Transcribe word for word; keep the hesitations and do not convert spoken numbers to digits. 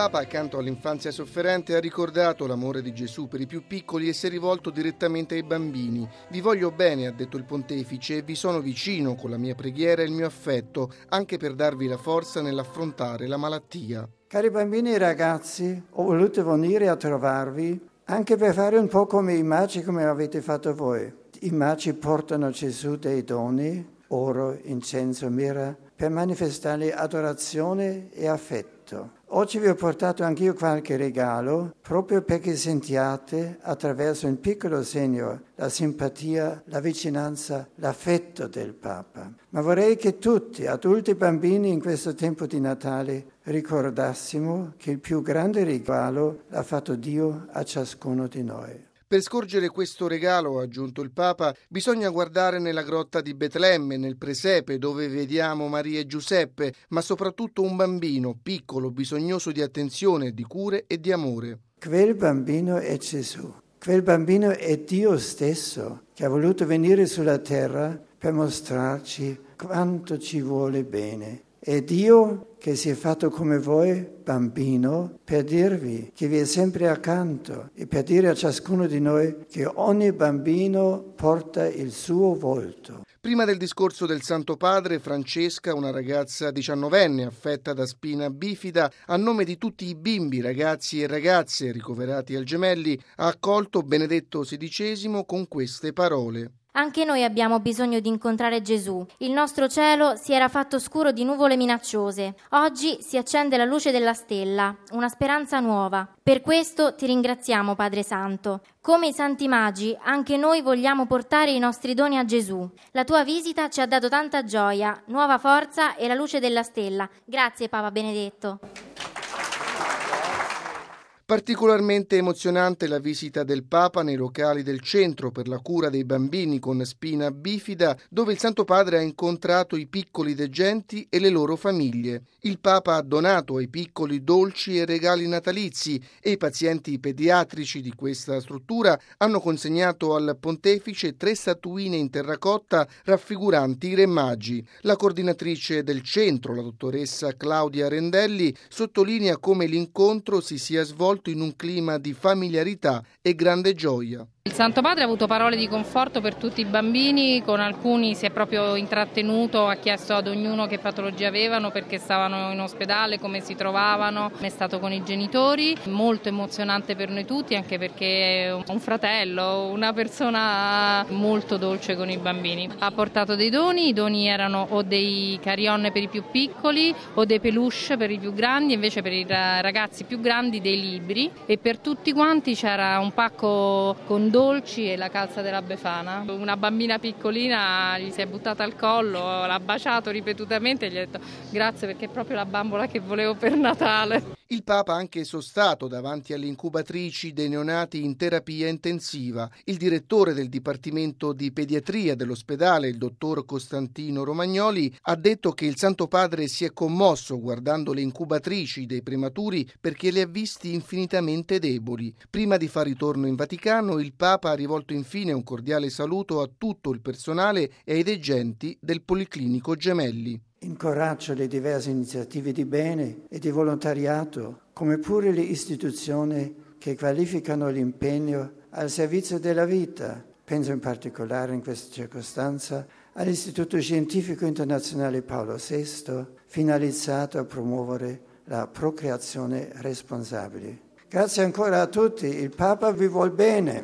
Papa, accanto all'infanzia sofferente, ha ricordato l'amore di Gesù per i più piccoli e si è rivolto direttamente ai bambini. Vi voglio bene, ha detto il pontefice, e vi sono vicino con la mia preghiera e il mio affetto, anche per darvi la forza nell'affrontare la malattia. Cari bambini e ragazzi, ho voluto venire a trovarvi anche per fare un po' come i magi, come avete fatto voi. I magi portano a Gesù dei doni, oro, incenso, mirra, per manifestare adorazione e affetto. Oggi vi ho portato anch'io qualche regalo, proprio perché sentiate attraverso un piccolo segno la simpatia, la vicinanza, l'affetto del Papa. Ma vorrei che tutti, adulti e bambini, in questo tempo di Natale ricordassimo che il più grande regalo l'ha fatto Dio a ciascuno di noi. Per scorgere questo regalo, ha aggiunto il Papa, bisogna guardare nella grotta di Betlemme, nel presepe dove vediamo Maria e Giuseppe, ma soprattutto un bambino piccolo, bisognoso di attenzione, di cure e di amore. Quel bambino è Gesù, quel bambino è Dio stesso che ha voluto venire sulla terra per mostrarci quanto ci vuole bene. È Dio che si è fatto come voi, bambino, per dirvi che vi è sempre accanto e per dire a ciascuno di noi che ogni bambino porta il suo volto. Prima del discorso del Santo Padre, Francesca, una ragazza diciannovenne affetta da spina bifida, a nome di tutti i bimbi, ragazzi e ragazze ricoverati al Gemelli, ha accolto Benedetto sedicesimo con queste parole. Anche noi abbiamo bisogno di incontrare Gesù. Il nostro cielo si era fatto scuro di nuvole minacciose. Oggi si accende la luce della stella, una speranza nuova. Per questo ti ringraziamo, Padre Santo. Come i Santi Magi, anche noi vogliamo portare i nostri doni a Gesù. La tua visita ci ha dato tanta gioia, nuova forza e la luce della stella. Grazie, Papa Benedetto. Particolarmente emozionante la visita del Papa nei locali del Centro per la cura dei bambini con spina bifida, dove il Santo Padre ha incontrato i piccoli degenti e le loro famiglie. Il Papa ha donato ai piccoli dolci e regali natalizi e i pazienti pediatrici di questa struttura hanno consegnato al pontefice tre statuine in terracotta raffiguranti i Re Magi. La coordinatrice del centro, la dottoressa Claudia Rendelli, sottolinea come l'incontro si sia svolto in un clima di familiarità e grande gioia. Il Santo Padre ha avuto parole di conforto per tutti i bambini, con alcuni si è proprio intrattenuto, ha chiesto ad ognuno che patologie avevano, perché stavano in ospedale, come si trovavano, è stato con i genitori, molto emozionante per noi tutti, anche perché è un fratello, una persona molto dolce con i bambini. Ha portato dei doni, i doni erano o dei carillon per i più piccoli o dei peluche per i più grandi, invece per i ragazzi più grandi dei libri, e per tutti quanti c'era un pacco con dolci e la calza della Befana. Una bambina piccolina gli si è buttata al collo, l'ha baciato ripetutamente e gli ha detto grazie perché è proprio la bambola che volevo per Natale. Il Papa ha anche sostato davanti alle incubatrici dei neonati in terapia intensiva. Il direttore del Dipartimento di Pediatria dell'ospedale, il dottor Costantino Romagnoli, ha detto che il Santo Padre si è commosso guardando le incubatrici dei prematuri perché li ha visti infinitamente deboli. Prima di far ritorno in Vaticano, il Papa ha rivolto infine un cordiale saluto a tutto il personale e ai degenti del Policlinico Gemelli. Incoraggio le diverse iniziative di bene e di volontariato, come pure le istituzioni che qualificano l'impegno al servizio della vita. Penso in particolare in questa circostanza all'Istituto Scientifico Internazionale Paolo sesto, finalizzato a promuovere la procreazione responsabile. Grazie ancora a tutti, il Papa vi vuol bene.